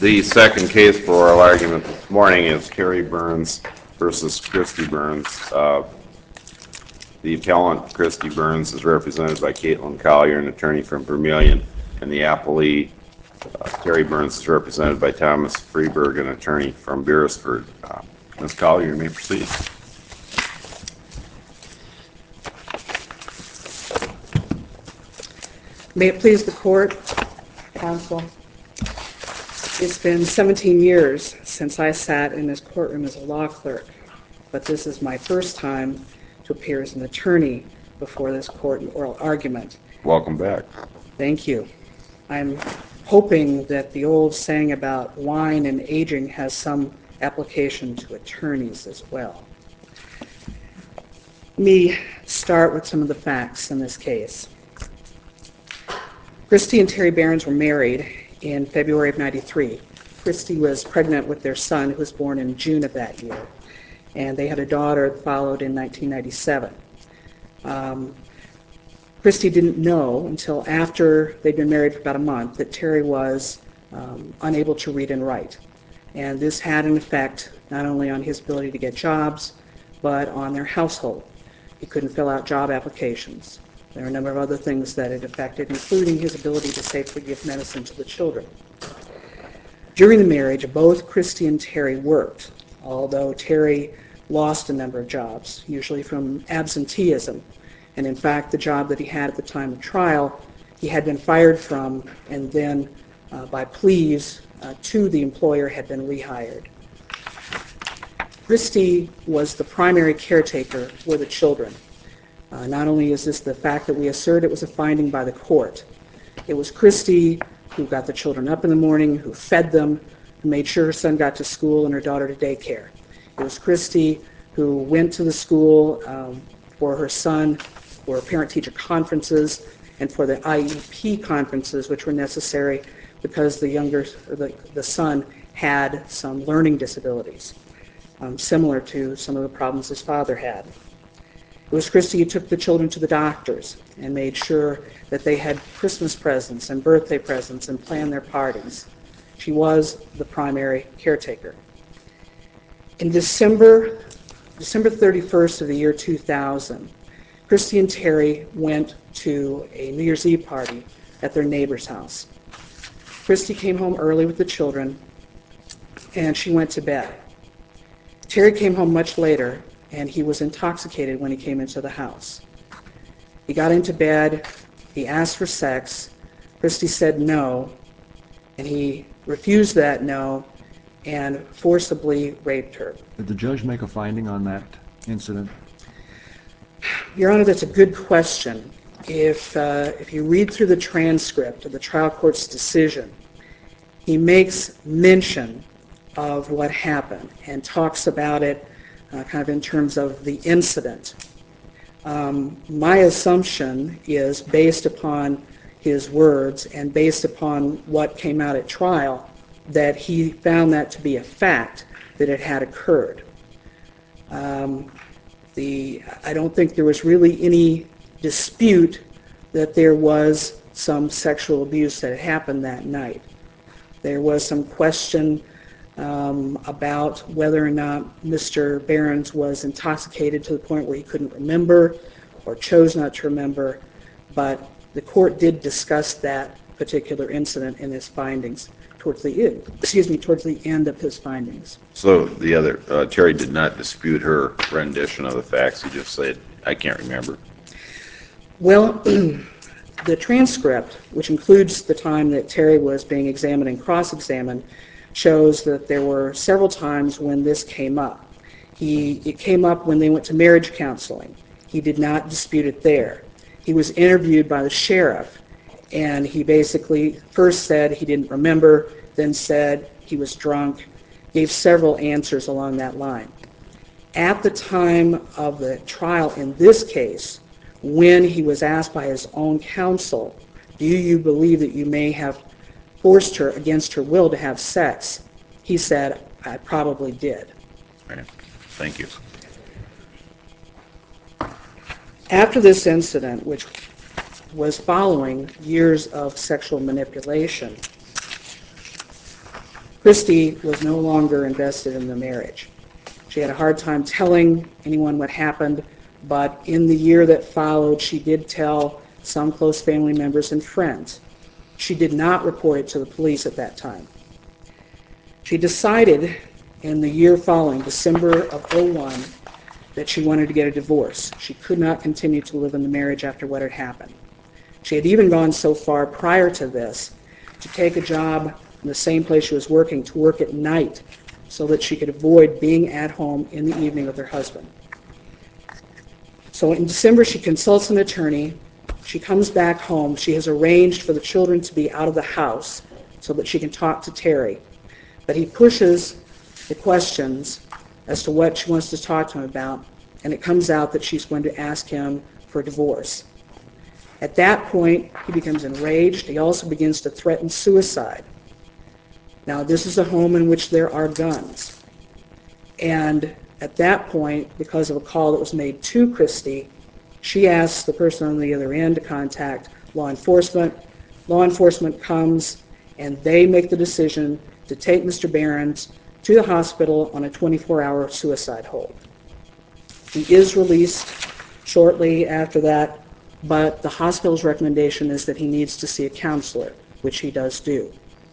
The second case for oral argument this morning is Terry Burns versus Christy Burns. The appellant, Christy Burns, is represented by Caitlin Collier, an attorney from Vermilion, and the appellee, Terry Burns, is represented by Thomas Freeberg, an attorney from Beresford. Ms. Collier, you may proceed. May it please the court, counsel. It's been 17 years since I sat in this courtroom as a law clerk, but this is my first time to appear as an attorney before this court in oral argument. Welcome back. Thank you. I'm hoping that the old saying about wine and aging has some application to attorneys as well. Let me start with some of the facts in this case. Christy and Terry Behrens were married in February of '93. Christy was pregnant with their son, who was born in June of that year, and they had a daughter that followed in 1997. Christy didn't know until after they'd been married for about a month that Terry was unable to read and write, and this had an effect not only on his ability to get jobs, but on their household. He couldn't fill out job applications. There are a number of other things that it affected, including his ability to safely give medicine to the children. During the marriage, both Christy and Terry worked, although Terry lost a number of jobs, usually from absenteeism. And in fact, the job that he had at the time of trial, he had been fired from, and then by pleas to the employer had been rehired. Christy was the primary caretaker for the children. Not only is this the fact that we assert, it was a finding by the court. It was Christy who got the children up in the morning, who fed them, who made sure her son got to school and her daughter to daycare. It was Christy who went to the school for her son, for parent-teacher conferences, and for the IEP conferences, which were necessary because the son had some learning disabilities, similar to some of the problems his father had. It was Christy who took the children to the doctors and made sure that they had Christmas presents and birthday presents and planned their parties. She was the primary caretaker. In December 31st of the year 2000, Christy and Terry went to a New Year's Eve party at their neighbor's house. Christy came home early with the children, and she went to bed. Terry came home much later, and he was intoxicated when he came into the house. He got into bed, he asked for sex, Christy said no, and he refused that no and forcibly raped her. Did the judge make a finding on that incident? Your Honor, that's a good question. If you read through the transcript of the trial court's decision, he makes mention of what happened and talks about it kind of in terms of the incident. My assumption is, based upon his words and based upon what came out at trial, that he found that to be a fact that it had occurred. I don't think there was really any dispute that there was some sexual abuse that had happened that night. There was some question about whether or not Mr. Behrens was intoxicated to the point where he couldn't remember or chose not to remember, but the court did discuss that particular incident in his findings towards the end of his findings. So the other, Terry did not dispute her rendition of the facts. He just said, I can't remember. Well, the transcript, which includes the time that Terry was being examined and cross-examined, shows that there were several times when this came up. It came up when they went to marriage counseling. He did not dispute it there. He was interviewed by the sheriff, and he basically first said he didn't remember, then said he was drunk, gave several answers along that line. At the time of the trial in this case, when he was asked by his own counsel, do you believe that you may have forced her against her will to have sex, he said, I probably did. Right. Thank you. After this incident, which was following years of sexual manipulation, Christy was no longer invested in the marriage. She had a hard time telling anyone what happened, but in the year that followed, she did tell some close family members and friends. She did not report it to the police at that time. She decided in the year following, December of '01, that she wanted to get a divorce. She could not continue to live in the marriage after what had happened. She had even gone so far prior to this to take a job in the same place she was working, to work at night so that she could avoid being at home in the evening with her husband. So in December, she consults an attorney. She comes back home. She has arranged for the children to be out of the house so that she can talk to Terry. But he pushes the questions as to what she wants to talk to him about, and it comes out that she's going to ask him for a divorce. At that point, he becomes enraged. He also begins to threaten suicide. Now, this is a home in which there are guns. And at that point, because of a call that was made to Christy, she asks the person on the other end to contact law enforcement. Law enforcement comes, and they make the decision to take Mr. Behrens to the hospital on a 24-hour suicide hold. He is released shortly after that, but the hospital's recommendation is that he needs to see a counselor, which he does do.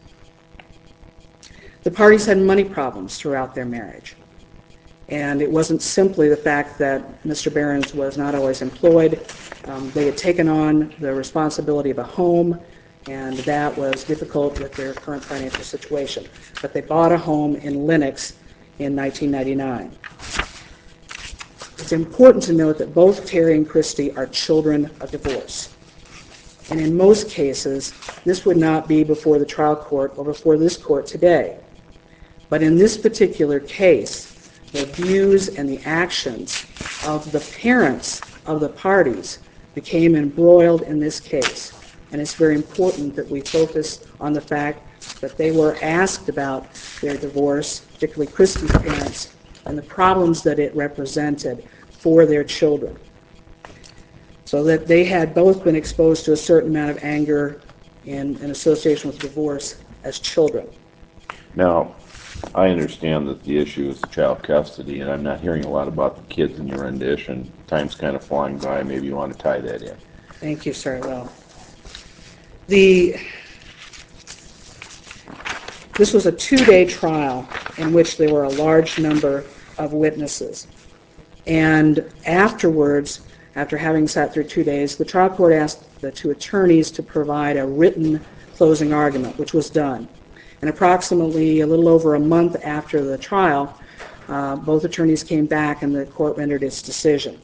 The parties had money problems throughout their marriage. And it wasn't simply the fact that Mr. Behrens was not always employed. They had taken on the responsibility of a home, and that was difficult with their current financial situation. But they bought a home in Lenox in 1999. It's important to note that both Terry and Christy are children of divorce. And in most cases, this would not be before the trial court or before this court today. But in this particular case, the views and the actions of the parents of the parties became embroiled in this case. And it's very important that we focus on the fact that they were asked about their divorce, particularly Christy's parents, and the problems that it represented for their children. So that they had both been exposed to a certain amount of anger in association with divorce as children. Now, I understand that the issue is child custody, and I'm not hearing a lot about the kids in your rendition. Time's kind of flying by. Maybe you want to tie that in. Thank you, sir. Well, this was a 2-day trial in which there were a large number of witnesses. And afterwards, after having sat through 2 days, the trial court asked the two attorneys to provide a written closing argument, which was done. And approximately a little over a month after the trial, both attorneys came back and the court rendered its decision.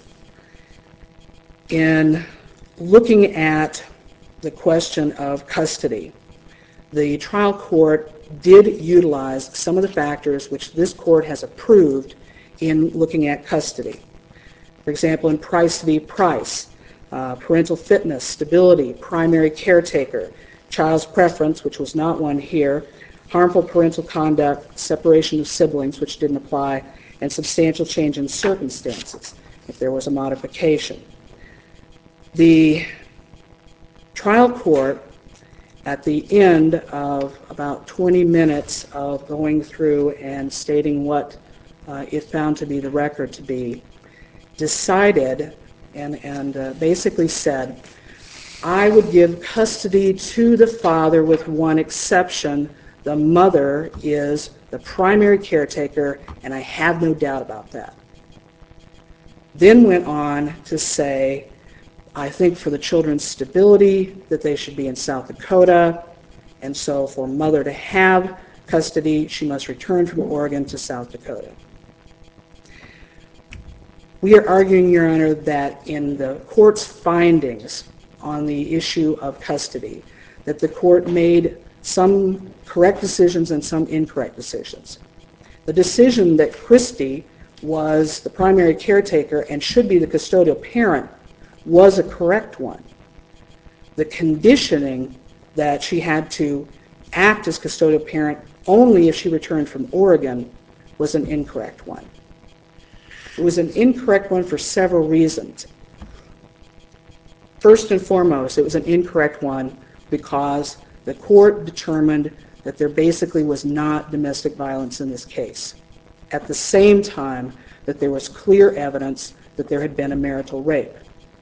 In looking at the question of custody, the trial court did utilize some of the factors which this court has approved in looking at custody. For example, in Price v. Price, parental fitness, stability, primary caretaker, child's preference, which was not one here, harmful parental conduct, separation of siblings, which didn't apply, and substantial change in circumstances, if there was a modification. The trial court, at the end of about 20 minutes of going through and stating what it found to be the record to be, decided and basically said, I would give custody to the father with one exception. The mother is the primary caretaker, and I have no doubt about that. Then went on to say, I think for the children's stability that they should be in South Dakota, and so for mother to have custody, she must return from Oregon to South Dakota. We are arguing, Your Honor, that in the court's findings on the issue of custody, that the court made some correct decisions and some incorrect decisions. The decision that Christy was the primary caretaker and should be the custodial parent was a correct one. The conditioning that she had to act as custodial parent only if she returned from Oregon was an incorrect one. It was an incorrect one for several reasons. First and foremost, it was an incorrect one because the court determined that there basically was not domestic violence in this case. At the same time, that there was clear evidence that there had been a marital rape.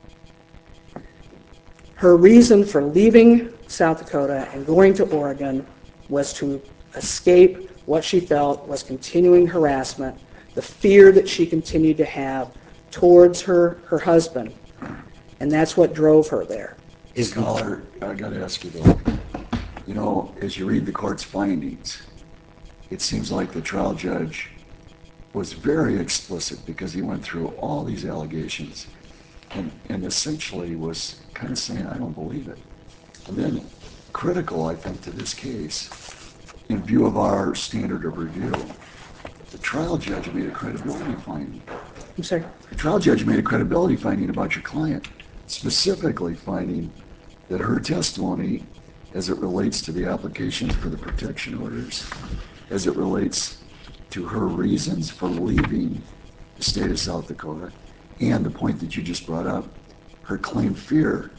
Her reason for leaving South Dakota and going to Oregon was to escape what she felt was continuing harassment, the fear that she continued to have towards her husband, and that's what drove her there. Scholar, I got to ask you though, you know, as you read the court's findings, it seems like the trial judge was very explicit because he went through all these allegations and essentially was kind of saying, I don't believe it. And then critical, I think, to this case, in view of our standard of review, the trial judge made a credibility finding. I'm sorry? The trial judge made a credibility finding about your client, specifically finding that her testimony, as it relates to the applications for the protection orders, as it relates to her reasons for leaving the state of South Dakota, and the point that you just brought up, her claimed fear,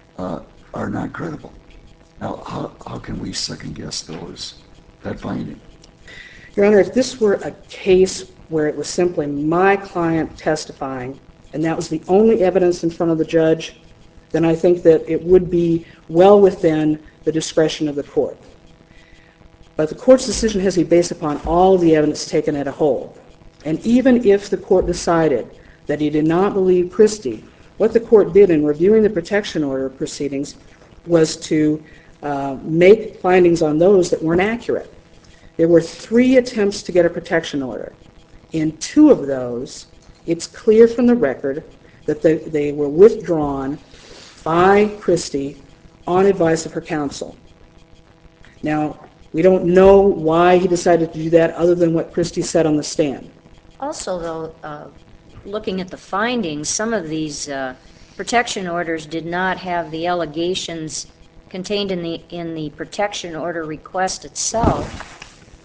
are not credible. Now, how can we second guess that finding? Your Honor, if this were a case where it was simply my client testifying, and that was the only evidence in front of the judge, then I think that it would be well within the discretion of the court. But the court's decision has to be based upon all of the evidence taken as a whole. And even if the court decided that he did not believe Christie, what the court did in reviewing the protection order proceedings was to make findings on those that weren't accurate. There were 3 attempts to get a protection order. In 2 of those, it's clear from the record that they were withdrawn by Christie on advice of her counsel. Now, we don't know why he decided to do that other than what Christie said on the stand. Also, though, looking at the findings, some of these protection orders did not have the allegations contained in the protection order request itself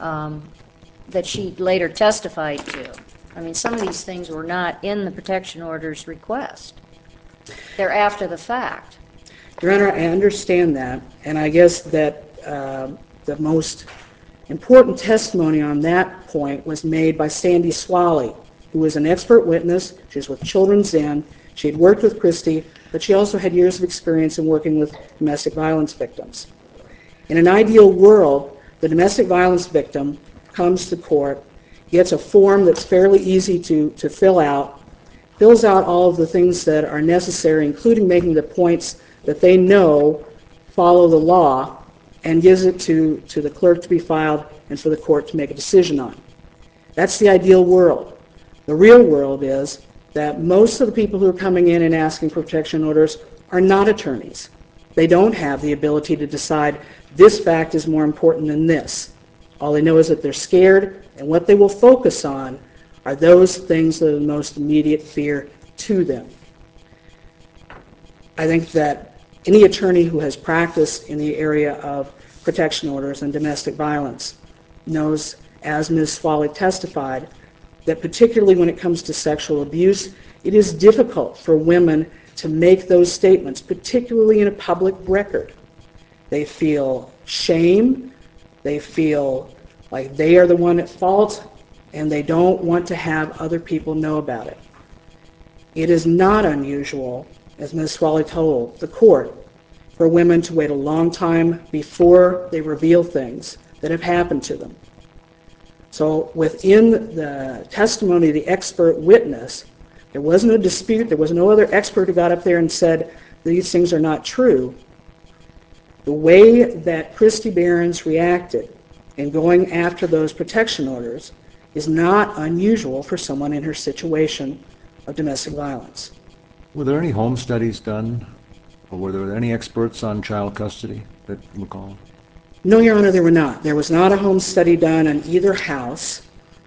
that she later testified to. I mean, some of these things were not in the protection order's request. They're after the fact. Your Honor, I understand that, and I guess that the most important testimony on that point was made by Sandy Swally, who was an expert witness. She was with Children's Inn. She had worked with Christie, but she also had years of experience in working with domestic violence victims. In an ideal world, the domestic violence victim comes to court, gets a form that's fairly easy to fill out, fills out all of the things that are necessary, including making the points that they know follow the law, and gives it to the clerk to be filed and for the court to make a decision on. That's the ideal world. The real world is that most of the people who are coming in and asking for protection orders are not attorneys. They don't have the ability to decide this fact is more important than this. All they know is that they're scared, and what they will focus on are those things that are the most immediate fear to them. I think that any attorney who has practiced in the area of protection orders and domestic violence knows, as Ms. Swally testified, that particularly when it comes to sexual abuse, it is difficult for women to make those statements, particularly in a public record. They feel shame, they feel like they are the one at fault, and they don't want to have other people know about it. It is not unusual, as Ms. Swally told the court, for women to wait a long time before they reveal things that have happened to them. So within the testimony of the expert witness, there wasn't a dispute, there was no other expert who got up there and said these things are not true. The way that Christy Behrens reacted in going after those protection orders is not unusual for someone in her situation of domestic violence. Were there any home studies done, or were there any experts on child custody that recall? No, Your Honor, there were not. There was not a home study done in either house.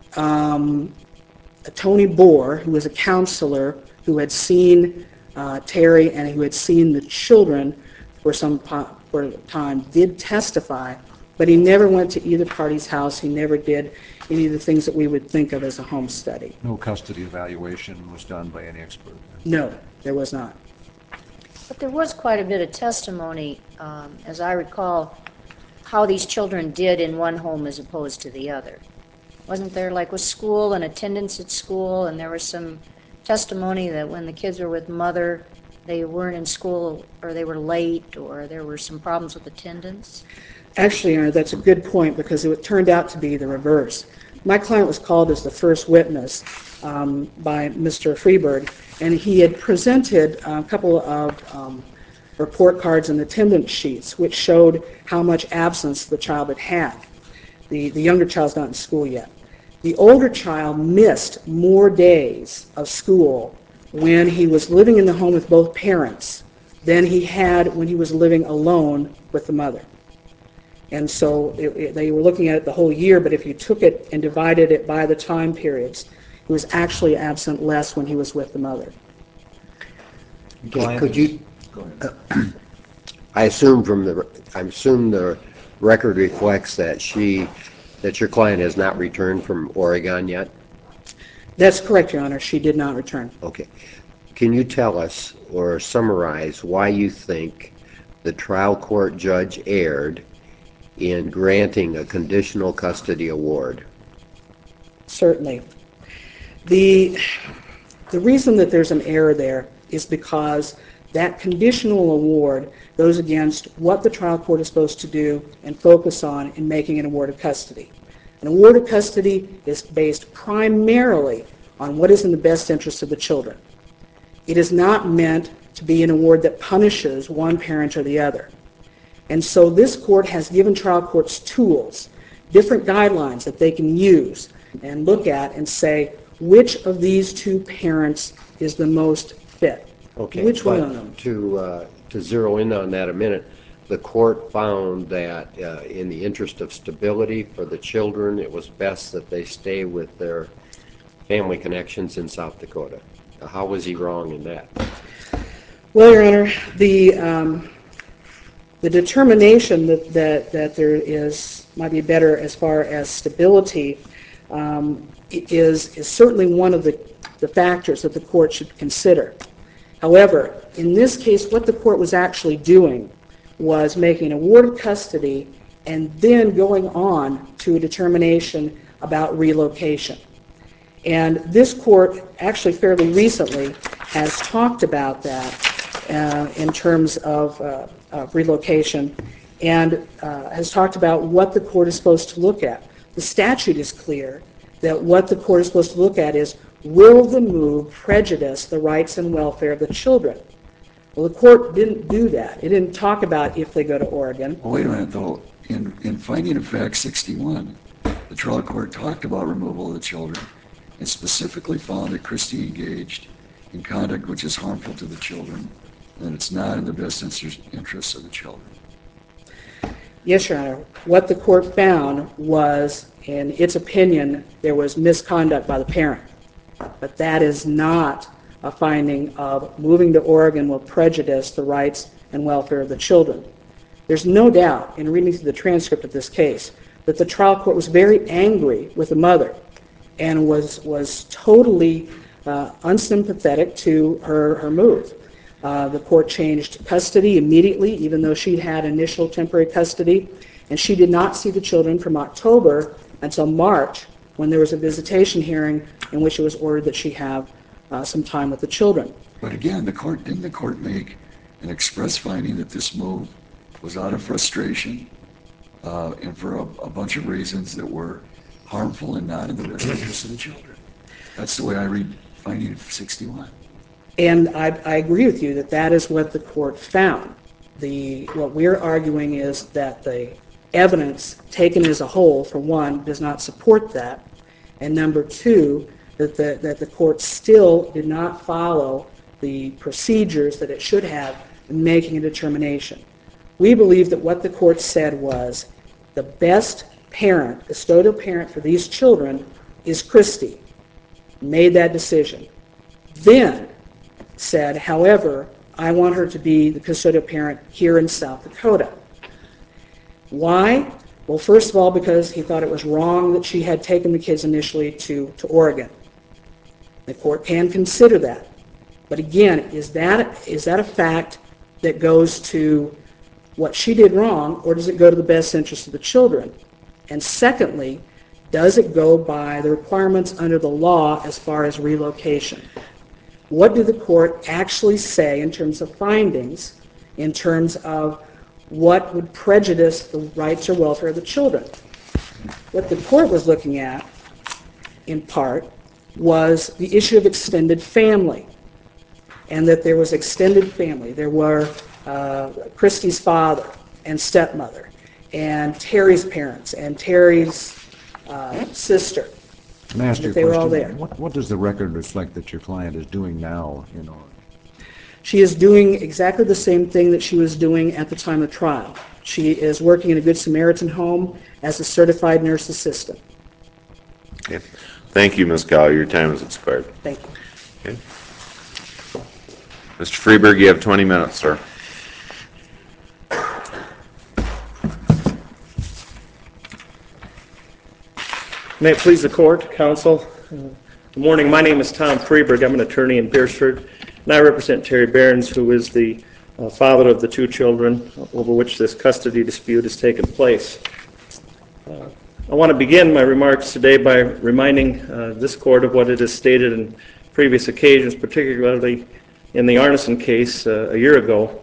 Tony Bohr, who was a counselor who had seen Terry and who had seen the children for some time, did testify, but he never went to either party's house. He never did any of the things that we would think of as a home study. No custody evaluation was done by any expert? No, there was not. But there was quite a bit of testimony, as I recall, how these children did in one home as opposed to the other. Wasn't there, like with school and attendance at school, and there was some testimony that when the kids were with mother, they weren't in school, or they were late, or there were some problems with attendance? Actually, Your Honor, that's a good point, because it turned out to be the reverse. My client was called as the first witness by Mr. Freeberg, and he had presented a couple of report cards and attendance sheets which showed how much absence the child had had. The younger child's not in school yet. The older child missed more days of school when he was living in the home with both parents than he had when he was living alone with the mother. And so they were looking at it the whole year, but if you took it and divided it by the time periods, he was actually absent less when he was with the mother. Okay, could you, I assume the record reflects that your client has not returned from Oregon yet? That's correct, Your Honor. She did not return. Okay. Can you tell us or summarize why you think the trial court judge erred in granting a conditional custody award? Certainly. The reason that there's an error there is because that conditional award goes against what the trial court is supposed to do and focus on in making an award of custody. An award of custody is based primarily on what is in the best interest of the children. It is not meant to be an award that punishes one parent or the other. And so this court has given trial courts tools, different guidelines that they can use and look at and say, which of these two parents is the most fit? Okay, Which one of but them? to zero in on that a minute, the court found that in the interest of stability for the children, it was best that they stay with their family connections in South Dakota. How was he wrong in that? Well, Your Honor, the determination that there is might be better as far as stability is certainly one of the factors that the court should consider. However, in this case, what the court was actually doing was making an award of custody and then going on to a determination about relocation. And this court actually fairly recently has talked about that in terms of relocation and has talked about what the court is supposed to look at. The statute is clear that what the court is supposed to look at is, will the move prejudice the rights and welfare of the children? Well, the court didn't do that. It didn't talk about if they go to Oregon. Well, wait a minute, though. In finding of fact 61, the trial court talked about removal of the children and specifically found that Christie engaged in conduct which is harmful to the children and it's not in the best interests of the children. Yes, Your Honor. What the court found was, in its opinion, there was misconduct by the parent. But that is not a finding of moving to Oregon will prejudice the rights and welfare of the children. There's no doubt, in reading through the transcript of this case, that the trial court was very angry with the mother and was totally unsympathetic to her move. The court changed custody immediately, even though she'd had initial temporary custody, and she did not see the children from October until March, when there was a visitation hearing in which it was ordered that she have some time with the children. But again, didn't the court make an express finding that this move was out of frustration and for a bunch of reasons that were harmful and not in the best interest of the children? That's the way I read finding of 61. And I agree with you that that is what the court found. What we're arguing is that the evidence taken as a whole, for one, does not support that, and number two, that the court still did not follow the procedures that it should have in making a determination. We believe that what the court said was the best parent, custodial parent for these children is Christie. Made that decision. Then said, however, I want her to be the custodial parent here in South Dakota. Why? Well, first of all, because he thought it was wrong that she had taken the kids initially to Oregon. The court can consider that. But again, is that a fact that goes to what she did wrong, or does it go to the best interest of the children? And secondly, does it go by the requirements under the law as far as relocation? What did the court actually say in terms of findings, in terms of what would prejudice the rights or welfare of the children? What the court was looking at, in part, was the issue of extended family, and that there was extended family. There were Christy's father and stepmother, and Terry's parents, and Terry's sister. Can I ask you a They were all question? there. What does the record reflect that your client is doing now in Oregon? She is doing exactly the same thing that she was doing at the time of trial. She is working in a Good Samaritan home as a certified nurse assistant. Okay. Thank you, Ms. Collier. Your time has expired. Thank you. Okay. Mr. Freeberg, you have 20 minutes, sir. May it please the court, counsel. Good morning. My name is Tom Freeberg. I'm an attorney in Beersford, and I represent Terry Behrens, who is the father of the two children over which this custody dispute has taken place. I want to begin my remarks today by reminding this court of what it has stated in previous occasions, particularly in the Arneson case a year ago,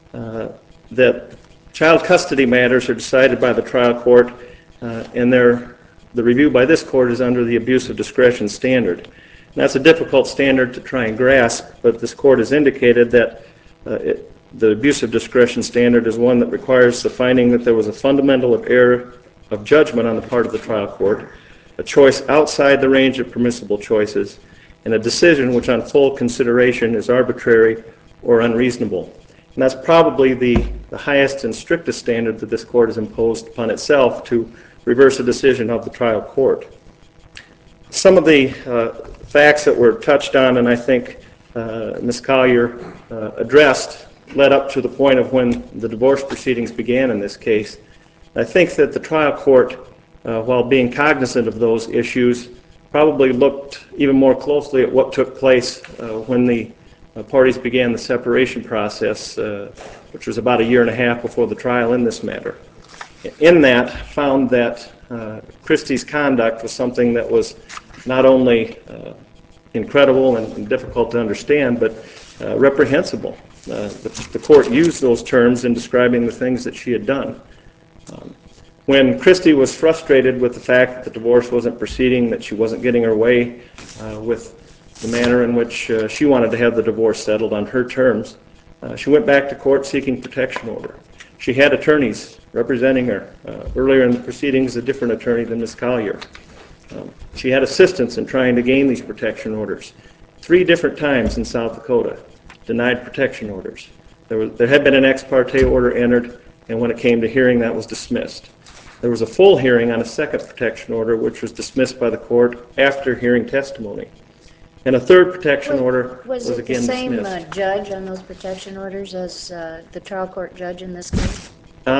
that child custody matters are decided by the trial court, and the review by this court is under the abuse of discretion standard. And that's a difficult standard to try and grasp, but this court has indicated that the abuse of discretion standard is one that requires the finding that there was a fundamental error of judgment on the part of the trial court, a choice outside the range of permissible choices, and a decision which on full consideration is arbitrary or unreasonable. And that's probably the highest and strictest standard that this court has imposed upon itself to reverse a decision of the trial court. Some of the facts that were touched on, and I think Ms. Collier addressed, led up to the point of when the divorce proceedings began in this case. I think that the trial court, while being cognizant of those issues, probably looked even more closely at what took place when the parties began the separation process, which was about a year and a half before the trial in this matter. In that, found that Christy's conduct was something that was not only incredible and difficult to understand, but reprehensible. The court used those terms in describing the things that she had done. When Christy was frustrated with the fact that the divorce wasn't proceeding, that she wasn't getting her way with the manner in which she wanted to have the divorce settled on her terms, she went back to court seeking protection order. She had attorneys representing her. Earlier in the proceedings, a different attorney than Ms. Collier. She had assistance in trying to gain these protection orders. 3 different times in South Dakota, denied protection orders. There had been an ex parte order entered, and when it came to hearing, that was dismissed. There was a full hearing on a second protection order, which was dismissed by the court after hearing testimony. And a third protection order was again dismissed. Was it the same judge on those protection orders as the trial court judge in this case?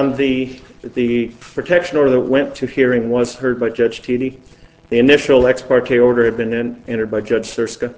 The protection order that went to hearing was heard by Judge Teedy. The initial ex parte order had been entered by Judge Surska.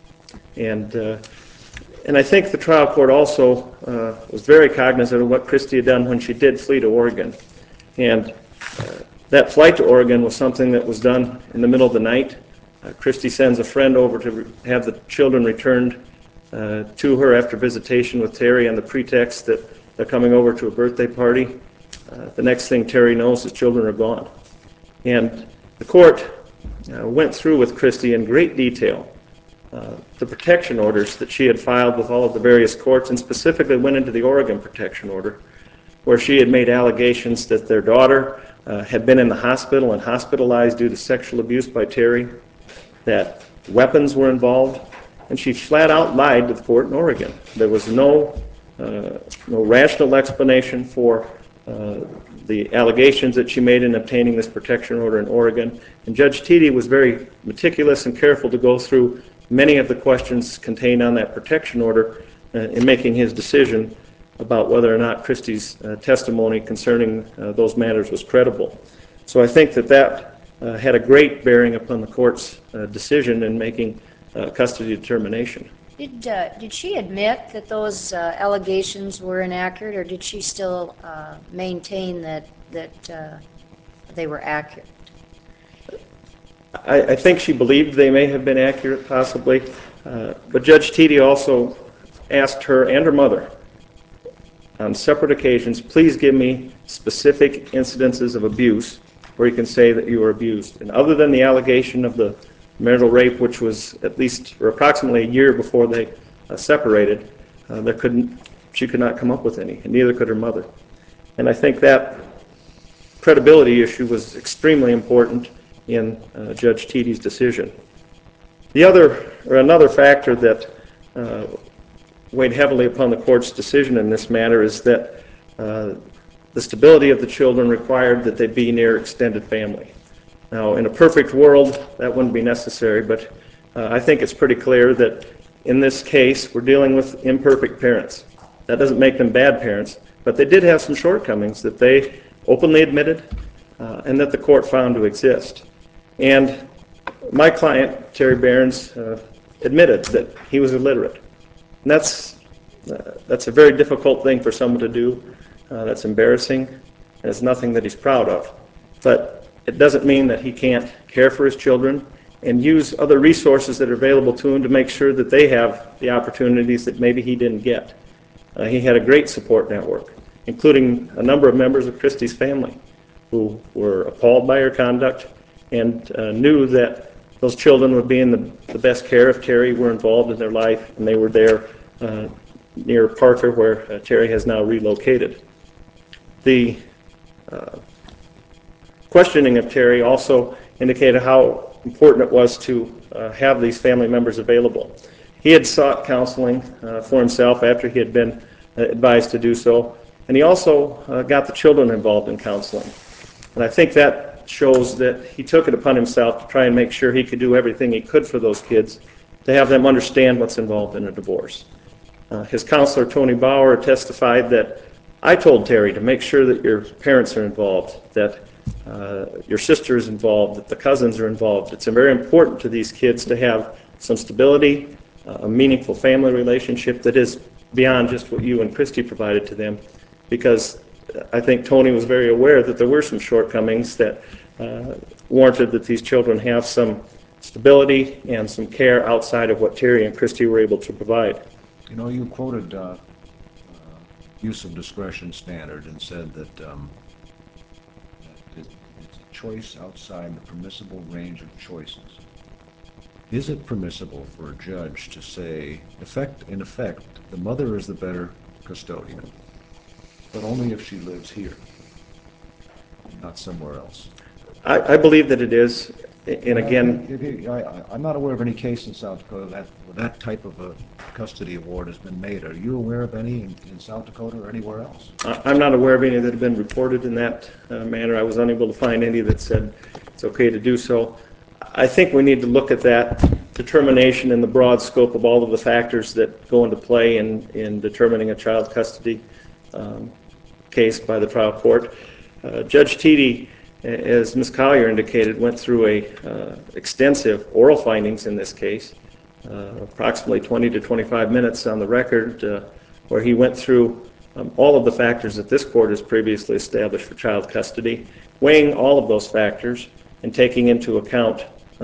And I think the trial court also was very cognizant of what Christy had done when she did flee to Oregon. And that flight to Oregon was something that was done in the middle of the night. Christy sends a friend over to have the children returned to her after visitation with Terry on the pretext that they're coming over to a birthday party. The next thing Terry knows, his children are gone. And the court went through with Christy in great detail the protection orders that she had filed with all of the various courts, and specifically went into the Oregon protection order, where she had made allegations that their daughter had been in the hospital and hospitalized due to sexual abuse by Terry, that weapons were involved, and she flat out lied to the court in Oregon. There was no rational explanation for the allegations that she made in obtaining this protection order in Oregon. And Judge Teedy was very meticulous and careful to go through many of the questions contained on that protection order in making his decision about whether or not Christy's testimony concerning those matters was credible. So I think that had a great bearing upon the court's decision in making custody determination. Did she admit that those allegations were inaccurate, or did she still maintain that they were accurate? I think she believed they may have been accurate, possibly, but Judge Teedy also asked her and her mother on separate occasions, please give me specific incidences of abuse where you can say that you were abused. And other than the allegation of the marital rape, which was at least or approximately a year before they separated, she could not come up with any, and neither could her mother. And I think that credibility issue was extremely important in Judge Teedy's decision. Another factor that weighed heavily upon the court's decision in this matter is that the stability of the children required that they be near extended family. Now, in a perfect world, that wouldn't be necessary, but I think it's pretty clear that in this case, we're dealing with imperfect parents. That doesn't make them bad parents, but they did have some shortcomings that they openly admitted and that the court found to exist. And my client, Terry Behrens, admitted that he was illiterate. And that's a very difficult thing for someone to do. That's embarrassing, and it's nothing that he's proud of. But it doesn't mean that he can't care for his children and use other resources that are available to him to make sure that they have the opportunities that maybe he didn't get. He had a great support network, including a number of members of Christy's family who were appalled by her conduct and knew that those children would be in the best care if Terry were involved in their life, and they were there near Parker, where Terry has now relocated. The questioning of Terry also indicated how important it was to have these family members available. He had sought counseling for himself after he had been advised to do so, and he also got the children involved in counseling. And I think that shows that he took it upon himself to try and make sure he could do everything he could for those kids, to have them understand what's involved in a divorce. His counselor, Tony Bauer, testified that I told Terry to make sure that your parents are involved, that your sister is involved, that the cousins are involved. It's very important to these kids to have some stability, a meaningful family relationship that is beyond just what you and Christy provided to them, because I think Tony was very aware that there were some shortcomings that warranted that these children have some stability and some care outside of what Terry and Christy were able to provide. You know, you quoted use of discretion standard and said that it's a choice outside the permissible range of choices. Is it permissible for a judge to say, in effect, the mother is the better custodian, but only if she lives here, not somewhere else? I believe that it is, and again, I'm not aware of any case in South Dakota where that type of a custody award has been made. Are you aware of any in South Dakota or anywhere else? I'm not aware of any that have been reported in that manner. I was unable to find any that said it's okay to do so. I think we need to look at that determination in the broad scope of all of the factors that go into play in determining a child custody case by the trial court. Judge Teedy, as Ms. Collier indicated, went through extensive oral findings in this case, approximately 20 to 25 minutes on the record, where he went through all of the factors that this court has previously established for child custody, weighing all of those factors and taking into account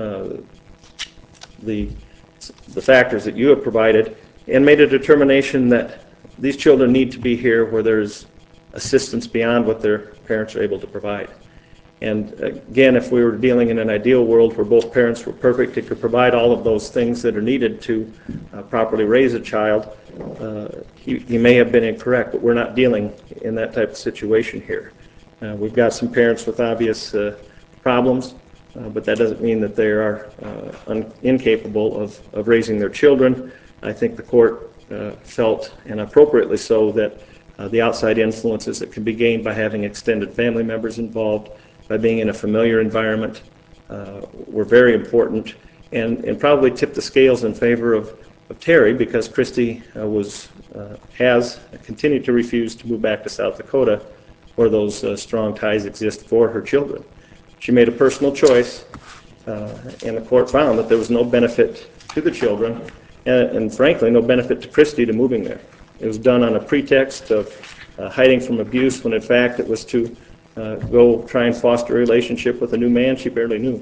the factors that you have provided, and made a determination that these children need to be here where there's assistance beyond what their parents are able to provide. And again, if we were dealing in an ideal world where both parents were perfect and could provide all of those things that are needed to properly raise a child, he may have been incorrect, but we're not dealing in that type of situation here. We've got some parents with obvious problems, but that doesn't mean that they are incapable of raising their children. I think the court felt, and appropriately so, that the outside influences that can be gained by having extended family members involved, by being in a familiar environment, were very important, and probably tipped the scales in favor of Terry, because Christy has continued to refuse to move back to South Dakota, where those strong ties exist for her children. She made a personal choice, and the court found that there was no benefit to the children and frankly, no benefit to Christy to moving there. It was done on a pretext of hiding from abuse when in fact it was to go try and foster a relationship with a new man she barely knew.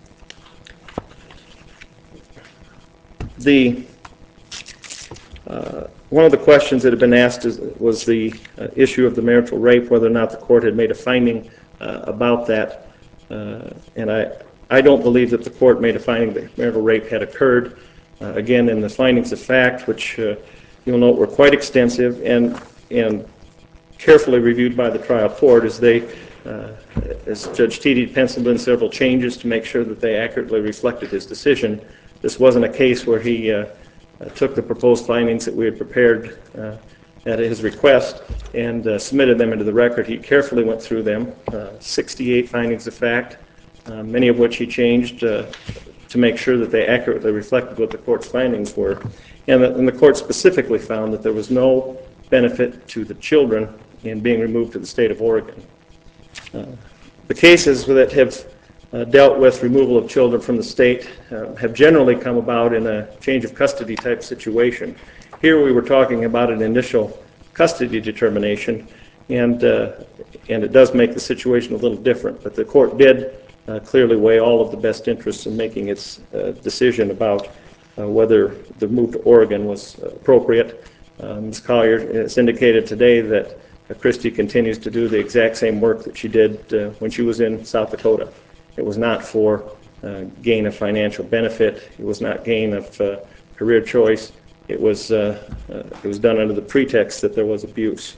One of the questions that had been asked was the issue of the marital rape, whether or not the court had made a finding about that. And I don't believe that the court made a finding that marital rape had occurred. Again, in the findings of fact, which you'll note were quite extensive and carefully reviewed by the trial court, as Judge Teedy penciled in several changes to make sure that they accurately reflected his decision. This wasn't a case where he took the proposed findings that we had prepared at his request and submitted them into the record. He carefully went through them, 68 findings of fact, many of which he changed to make sure that they accurately reflected what the court's findings were. And the court specifically found that there was no benefit to the children in being removed to the state of Oregon. The cases that have dealt with removal of children from the state have generally come about in a change of custody type situation. Here we were talking about an initial custody determination, and it does make the situation a little different. But the court did clearly weigh all of the best interests in making its decision about whether the move to Oregon was appropriate. Ms. Collier has indicated today that Christy continues to do the exact same work that she did when she was in South Dakota. It was not for gain of financial benefit. It was not gain of career choice. It was done under the pretext that there was abuse.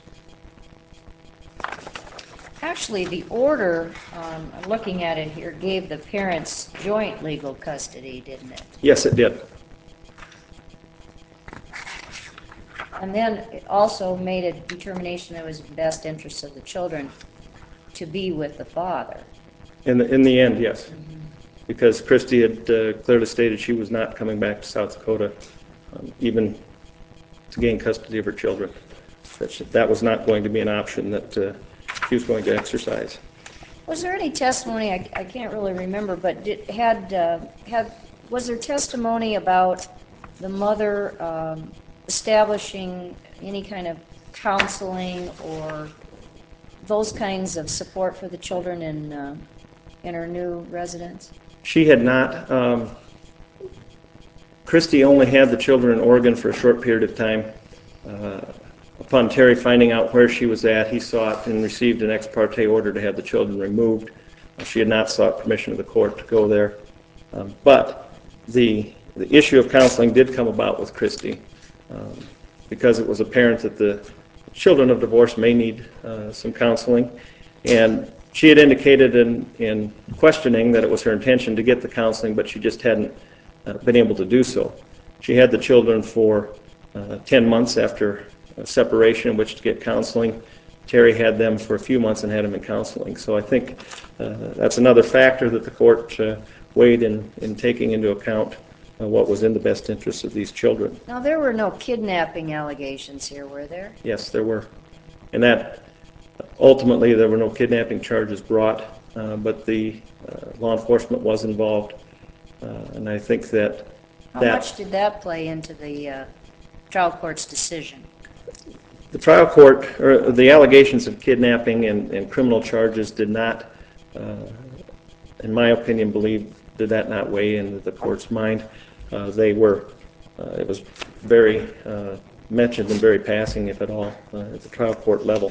Actually, the order, I'm looking at it here, gave the parents joint legal custody, didn't it? Yes, it did. And then it also made a determination that it was in the best interest of the children to be with the father. In the end, yes. Because Christy had clearly stated she was not coming back to South Dakota, even to gain custody of her children. That was not going to be an option that she was going to exercise. Was there any testimony, I can't really remember, but was there testimony about the mother establishing any kind of counseling or those kinds of support for the children in her new residence? She had not. Christy only had the children in Oregon for a short period of time. Upon Terry finding out where she was at, he sought and received an ex parte order to have the children removed. She had not sought permission of the court to go there. But the issue of counseling did come about with Christy because it was apparent that the children of divorce may need some counseling. And she had indicated in questioning that it was her intention to get the counseling, but she just hadn't been able to do so. She had the children for 10 months after separation in which to get counseling. Terry had them for a few months and had them in counseling. So I think that's another factor that the court weighed in taking into account what was in the best interest of these children. Now, there were no kidnapping allegations here, were there? Yes, there were. And that ultimately there were no kidnapping charges brought, but the law enforcement was involved. And I think that How much did that play into the trial court's decision? The trial court, or the allegations of kidnapping and criminal charges did not, in my opinion, did that not weigh into the court's mind. It was very mentioned and very passing, if at all, at the trial court level.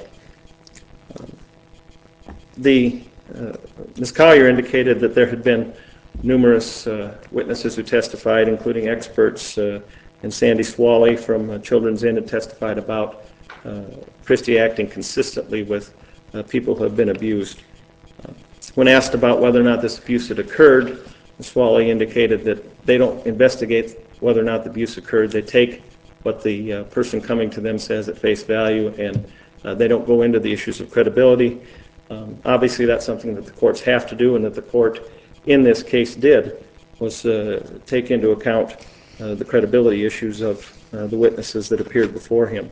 Ms. Collier indicated that there had been numerous witnesses who testified, including experts, and Sandy Swally from Children's Inn had testified about Christy acting consistently with people who have been abused. When asked about whether or not this abuse had occurred, Ms. Swally indicated that they don't investigate whether or not the abuse occurred. They take what the person coming to them says at face value, and they don't go into the issues of credibility. Obviously, that's something that the courts have to do, and that the court in this case did, was take into account the credibility issues of the witnesses that appeared before him.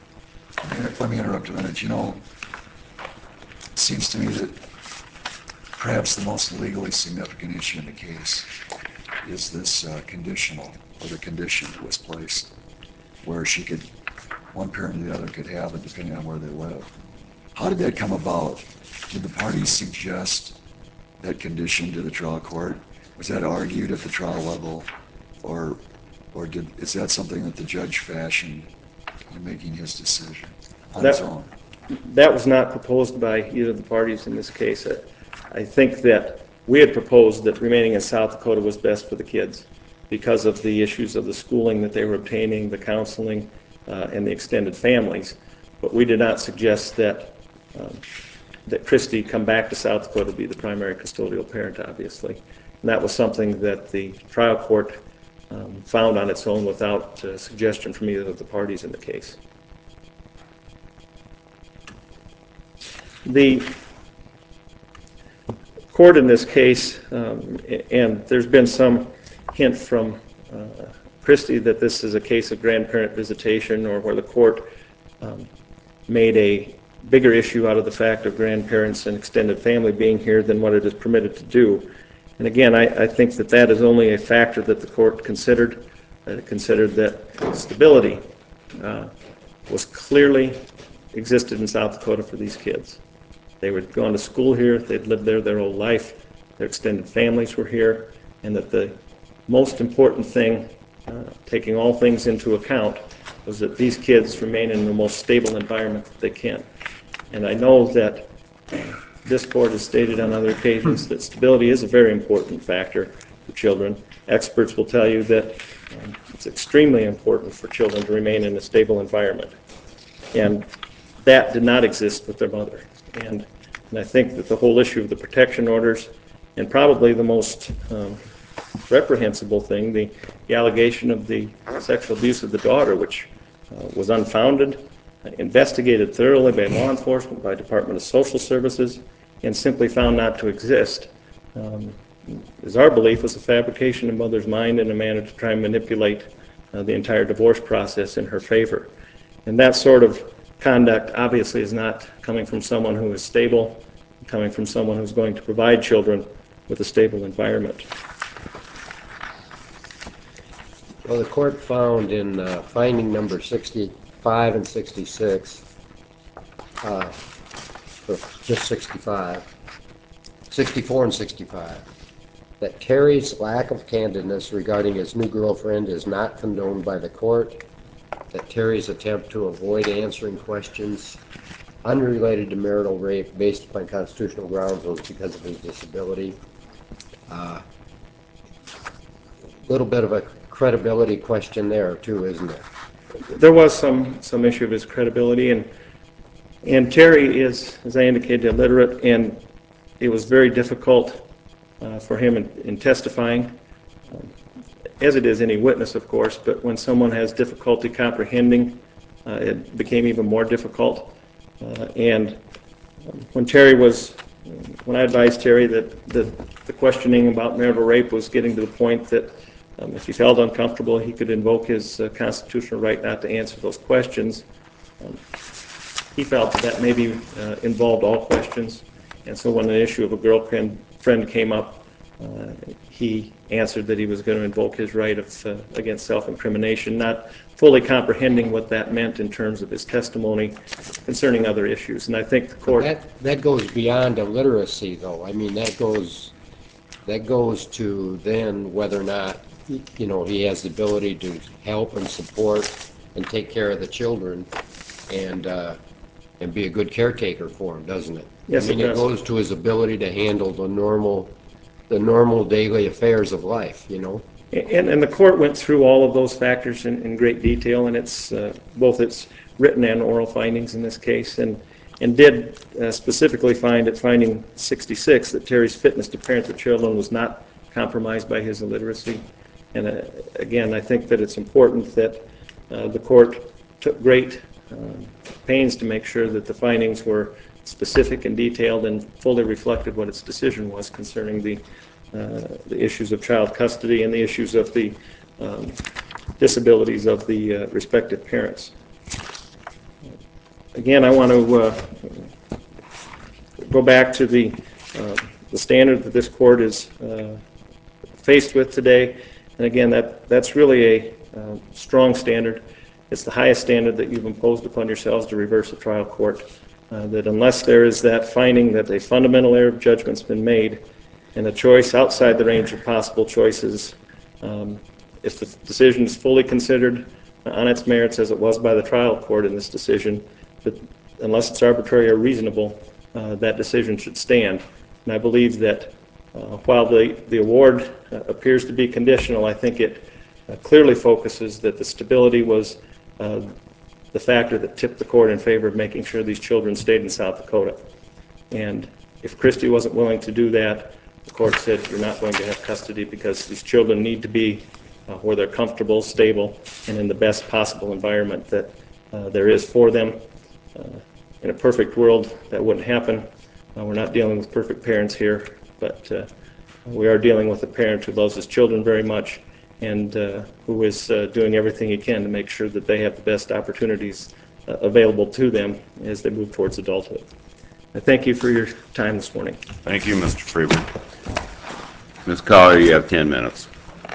Let me interrupt a minute. You know, it seems to me that perhaps the most legally significant issue in the case is this conditional, or the condition that was placed, where one parent or the other could have it depending on where they live. How did that come about? Did the parties suggest that condition to the trial court? Was that argued at the trial level, or is that something that the judge fashioned in making his decision on his own? That was not proposed by either of the parties in this case. I think that we had proposed that remaining in South Dakota was best for the kids because of the issues of the schooling that they were obtaining, the counseling, and the extended families. But we did not suggest that Christy come back to South Dakota to be the primary custodial parent, obviously. And that was something that the trial court found on its own without suggestion from either of the parties in the case. The court in this case, and there's been some hint from Christy that this is a case of grandparent visitation, or where the court made a bigger issue out of the fact of grandparents and extended family being here than what it is permitted to do. And again, I think that that is only a factor that the court considered. It considered that stability was clearly existed in South Dakota for these kids. They were going to school here, they'd lived there their whole life, their extended families were here, and that the most important thing, taking all things into account, was that these kids remain in the most stable environment that they can. And I know that this court has stated on other occasions that stability is a very important factor for children. Experts will tell you that it's extremely important for children to remain in a stable environment. And that did not exist with their mother. And I think that the whole issue of the protection orders, and probably the most reprehensible thing, the allegation of the sexual abuse of the daughter, which was unfounded, investigated thoroughly by law enforcement, by Department of Social Services, and simply found not to exist, is our belief was a fabrication of mother's mind in a manner to try and manipulate the entire divorce process in her favor. And that sort of conduct obviously is not coming from someone who is stable, coming from someone who's going to provide children with a stable environment. Well, the court found in finding number 65 and 66, or just 65, 64 and 65, that Terry's lack of candidness regarding his new girlfriend is not condoned by the court, that Terry's attempt to avoid answering questions unrelated to marital rape based upon constitutional grounds was because of his disability. Little bit of a credibility question there too, isn't it? There was some issue of his credibility, and Terry is, as I indicated, illiterate, and it was very difficult for him in testifying, as it is any witness, of course, but when someone has difficulty comprehending, it became even more difficult. And when I advised Terry that the questioning about marital rape was getting to the point that if he felt uncomfortable, he could invoke his constitutional right not to answer those questions, he felt that maybe involved all questions. And so when the issue of a girlfriend came up, he answered that he was going to invoke his right against self-incrimination, not fully comprehending what that meant in terms of his testimony concerning other issues. And I think the court... That goes beyond illiteracy, though. I mean, that goes to then whether or not, he has the ability to help and support and take care of the children and be a good caretaker for them, doesn't it? Yes, it goes to his ability to handle the normal daily affairs of life, And the court went through all of those factors in great detail, and it's both its written and oral findings in this case, and did specifically find at finding 66 that Terry's fitness to parent the children was not compromised by his illiteracy. And again, I think that it's important that the court took great pains to make sure that the findings were specific and detailed and fully reflected what its decision was concerning the issues of child custody and the issues of the disabilities of the respective parents. Again, I want to go back to the the standard that this court is faced with today. And again, that's really a strong standard. It's the highest standard that you've imposed upon yourselves to reverse a trial court, that unless there is that finding that a fundamental error of judgment's been made and a choice outside the range of possible choices, if the decision is fully considered on its merits as it was by the trial court in this decision, that unless it's arbitrary or reasonable, that decision should stand. And I believe that while the award appears to be conditional, I think it clearly focuses that the stability was the factor that tipped the court in favor of making sure these children stayed in South Dakota. And if Christy wasn't willing to do that, the court said you're not going to have custody because these children need to be where they're comfortable, stable, and in the best possible environment that there is for them. In a perfect world, that wouldn't happen. We're not dealing with perfect parents here, but we are dealing with a parent who loves his children very much and who is doing everything he can to make sure that they have the best opportunities available to them as they move towards adulthood. I thank you for your time this morning. Thank you, Mr. Freeman. Ms. Collier, you have 10 minutes.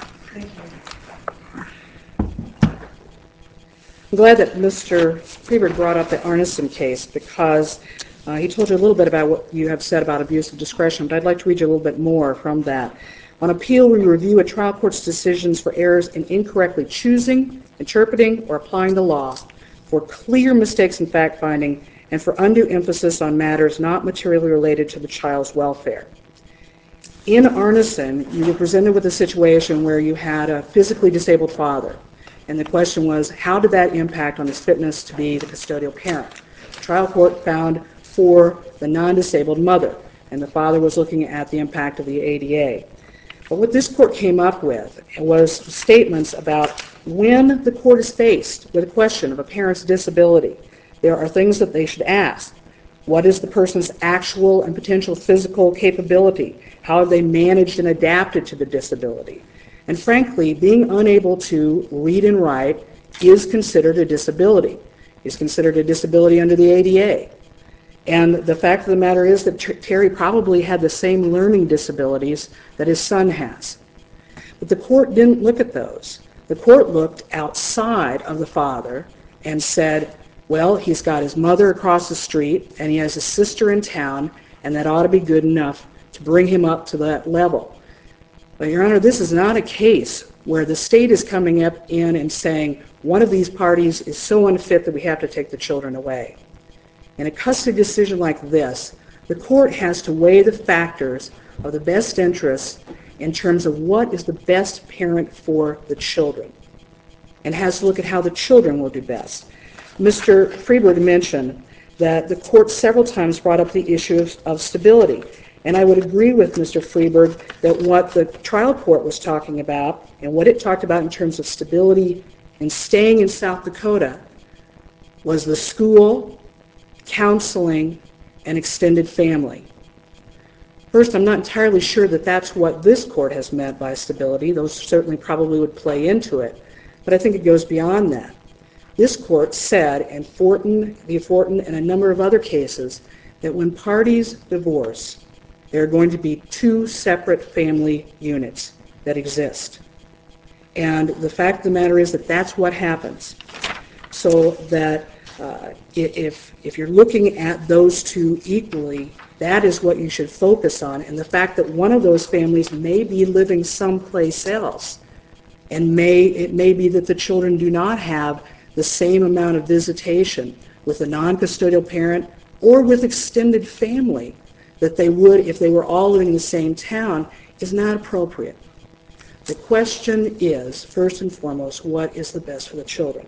I'm glad that Mr. Freeberg brought up the Arneson case because he told you a little bit about what you have said about abuse of discretion, but I'd like to read you a little bit more from that. On appeal, we review a trial court's decisions for errors in incorrectly choosing, interpreting, or applying the law, for clear mistakes in fact-finding, and for undue emphasis on matters not materially related to the child's welfare. In Arneson, you were presented with a situation where you had a physically disabled father, and the question was, how did that impact on his fitness to be the custodial parent? The trial court found for the non-disabled mother, and the father was looking at the impact of the ADA. But what this court came up with was statements about when the court is faced with a question of a parent's disability, there are things that they should ask. What is the person's actual and potential physical capability? How have they managed and adapted to the disability? And frankly, being unable to read and write is considered a disability. It's considered a disability under the ADA. And the fact of the matter is that Terry probably had the same learning disabilities that his son has. But the court didn't look at those. The court looked outside of the father and said, well, he's got his mother across the street and he has a sister in town, and that ought to be good enough to bring him up to that level. But Your Honor, this is not a case where the state is coming up in and saying one of these parties is so unfit that we have to take the children away. In a custody decision like this, the court has to weigh the factors of the best interests in terms of what is the best parent for the children, and has to look at how the children will do best. Mr. Freeberg mentioned that the court several times brought up the issue of stability, and I would agree with Mr. Freeberg that what the trial court was talking about and what it talked about in terms of stability and staying in South Dakota was the school, counseling, and extended family. First, I'm not entirely sure that that's what this court has meant by stability. Those certainly probably would play into it, but I think it goes beyond that. This court said in Fortin and a number of other cases that when parties divorce, there are going to be two separate family units that exist. And the fact of the matter is that that's what happens. So that if you're looking at those two equally, that is what you should focus on. And the fact that one of those families may be living someplace else, and it may be that the children do not have the same amount of visitation with a non-custodial parent or with extended family that they would if they were all living in the same town, is not appropriate. The question is, first and foremost, what is the best for the children?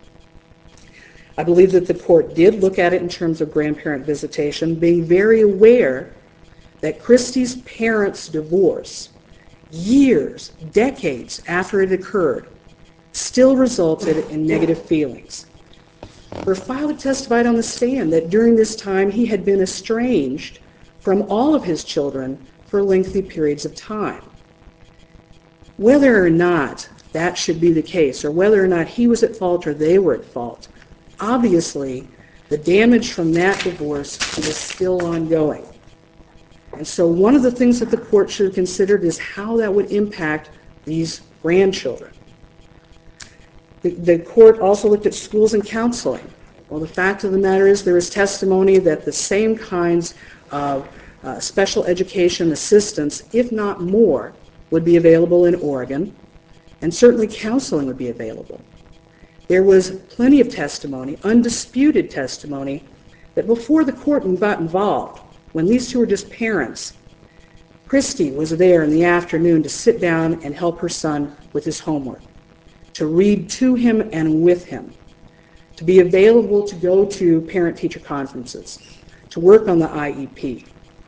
I believe that the court did look at it in terms of grandparent visitation, being very aware that Christy's parents' divorce, years, decades after it occurred, still resulted in negative feelings. Her father testified on the stand that during this time he had been estranged from all of his children for lengthy periods of time. Whether or not that should be the case, or whether or not he was at fault or they were at fault, obviously the damage from that divorce is still ongoing. And so one of the things that the court should have considered is how that would impact these grandchildren. The court also looked at schools and counseling. Well, the fact of the matter is there is testimony that the same kinds of special education assistance, if not more, would be available in Oregon, and certainly counseling would be available. There was plenty of testimony, undisputed testimony, that before the court got involved, when these two were just parents, Christy was there in the afternoon to sit down and help her son with his homework, to read to him and with him, to be available to go to parent-teacher conferences, to work on the IEP.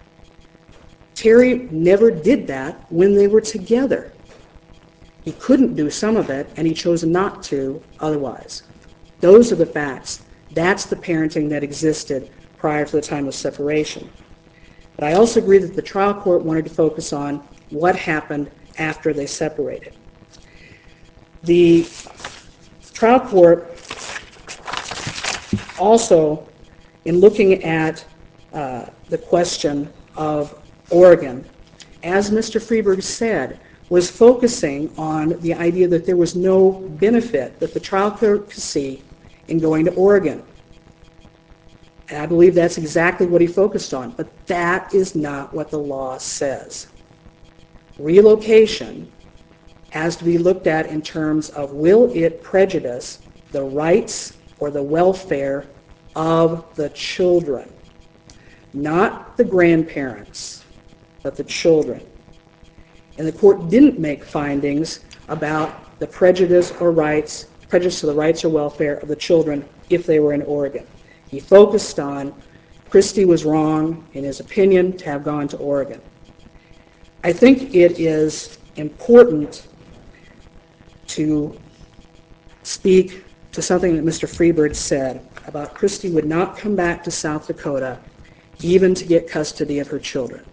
Terry never did that when they were together. He couldn't do some of it, and he chose not to otherwise. Those are the facts. That's the parenting that existed prior to the time of separation. But I also agree that the trial court wanted to focus on what happened after they separated. The trial court also, in looking at the question of Oregon, as Mr. Freeberg said, was focusing on the idea that there was no benefit that the trial court could see in going to Oregon. And I believe that's exactly what he focused on, but that is not what the law says. Relocation has to be looked at in terms of will it prejudice the rights or the welfare of the children, not the grandparents, but the children. And the court didn't make findings about the prejudice to the rights or welfare of the children if they were in Oregon. He focused on Christy was wrong, in his opinion, to have gone to Oregon. I think it is important to speak to something that Mr. Freeberg said about Christy would not come back to South Dakota even to get custody of her children.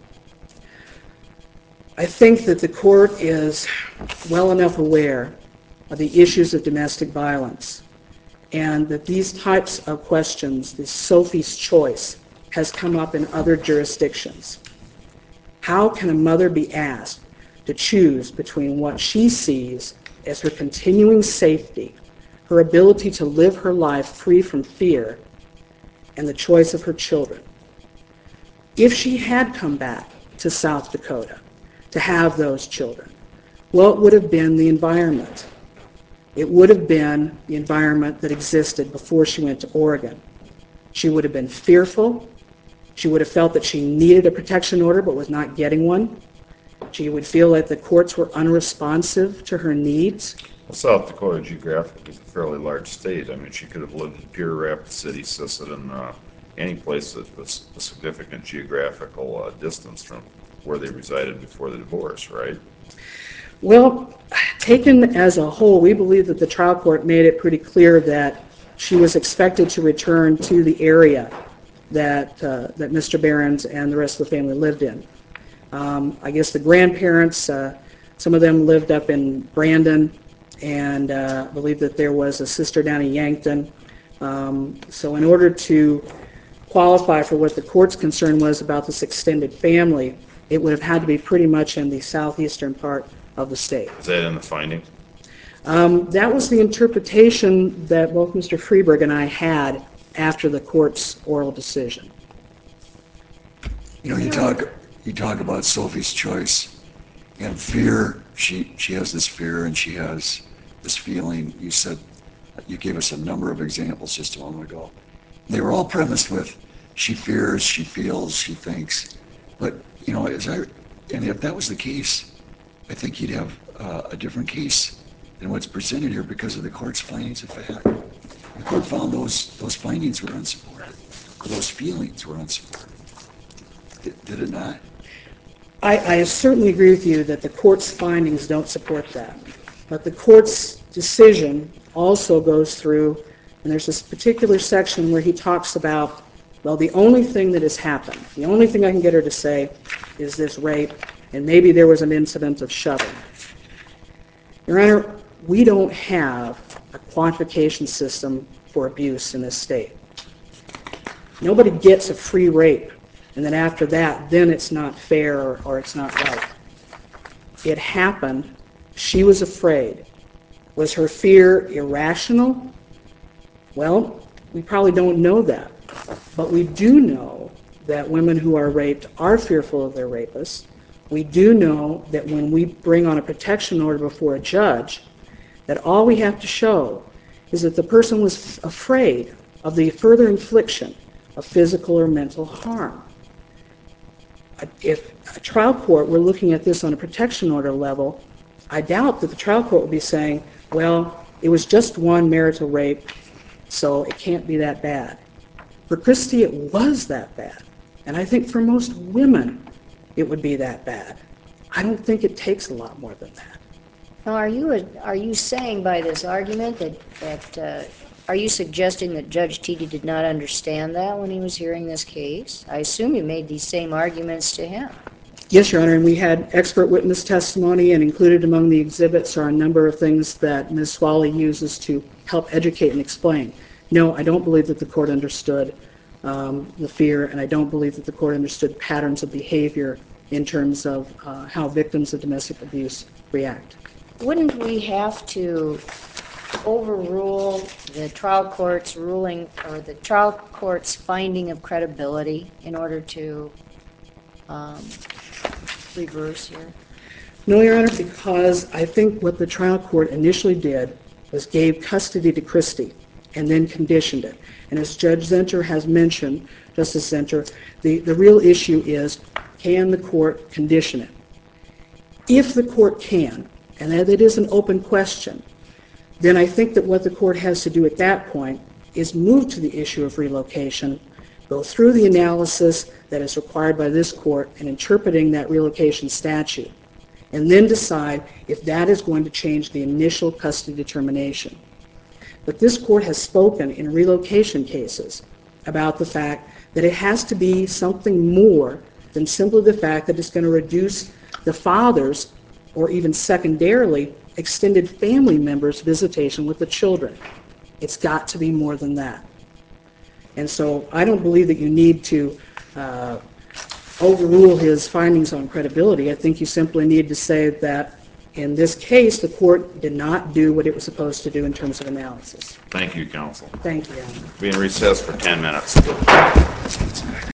I think that the court is well enough aware of the issues of domestic violence and that these types of questions, this Sophie's choice, has come up in other jurisdictions. How can a mother be asked to choose between what she sees as her continuing safety, her ability to live her life free from fear, and the choice of her children? If she had come back to South Dakota to have those children, what would have been the environment? It would have been the environment that existed before she went to Oregon. She would have been fearful. She would have felt that she needed a protection order but was not getting one. She would feel like the courts were unresponsive to her needs. Well, South Dakota geographically is a fairly large state. I mean, she could have lived in Pierre Rapid City, Sisseton, any place that was a significant geographical distance from where they resided before the divorce, right? Well, taken as a whole, we believe that the trial court made it pretty clear that she was expected to return to the area that Mr. Behrens and the rest of the family lived in. I guess the grandparents, some of them lived up in Brandon, and I believe that there was a sister down in Yankton. So in order to qualify for what the court's concern was about this extended family, it would have had to be pretty much in the southeastern part of the state. Is that in the finding? That was the interpretation that both Mr. Freeberg and I had after the court's oral decision. You know, you talk about Sophie's choice and fear. She has this fear and she has this feeling. You gave us a number of examples just a moment ago. They were all premised with she fears, she feels, she thinks. But, you know, and if that was the case, I think you'd have a different case than what's presented here because of the court's findings of fact. The court found those findings were unsupported, or those feelings were unsupported. Did it not? I certainly agree with you that the court's findings don't support that. But the court's decision also goes through, and there's this particular section where he talks about, well, the only thing that has happened, the only thing I can get her to say is this rape, and maybe there was an incident of shoving. Your Honor, we don't have a quantification system for abuse in this state. Nobody gets a free rape and then after that, then it's not fair or it's not right. It happened. She was afraid. Was her fear irrational? Well, we probably don't know that. But we do know that women who are raped are fearful of their rapists. We do know that when we bring on a protection order before a judge, that all we have to show is that the person was afraid of the further infliction of physical or mental harm. If a trial court were looking at this on a protection order level, I doubt that the trial court would be saying, well, it was just one marital rape, so it can't be that bad. For Christy, it was that bad. And I think for most women, it would be that bad. I don't think it takes a lot more than that. Now, are you saying by this argument are you suggesting that Judge Teedy did not understand that when he was hearing this case? I assume you made these same arguments to him. Yes, Your Honor, and we had expert witness testimony, and included among the exhibits are a number of things that Ms. Swally uses to help educate and explain. No, I don't believe that the court understood the fear, and I don't believe that the court understood patterns of behavior in terms of how victims of domestic abuse react. Wouldn't we have to overrule the trial court's ruling or the trial court's finding of credibility in order to reverse here? No, Your Honor, because I think what the trial court initially did was gave custody to Christy and then conditioned it. And as Judge Zenter has mentioned, Justice Zenter, the real issue is, can the court condition it? If the court can, and that it is an open question, then I think that what the court has to do at that point is move to the issue of relocation, go through the analysis that is required by this court in interpreting that relocation statute, and then decide if that is going to change the initial custody determination. But this court has spoken in relocation cases about the fact that it has to be something more than simply the fact that it's going to reduce the father's, or even secondarily, extended family members' visitation with the children. It's got to be more than that. And so I don't believe that you need to overrule his findings on credibility. I think you simply need to say that in this case, the court did not do what it was supposed to do in terms of analysis. Thank you, counsel. Thank you, Your Honor. Be in recess for 10 minutes.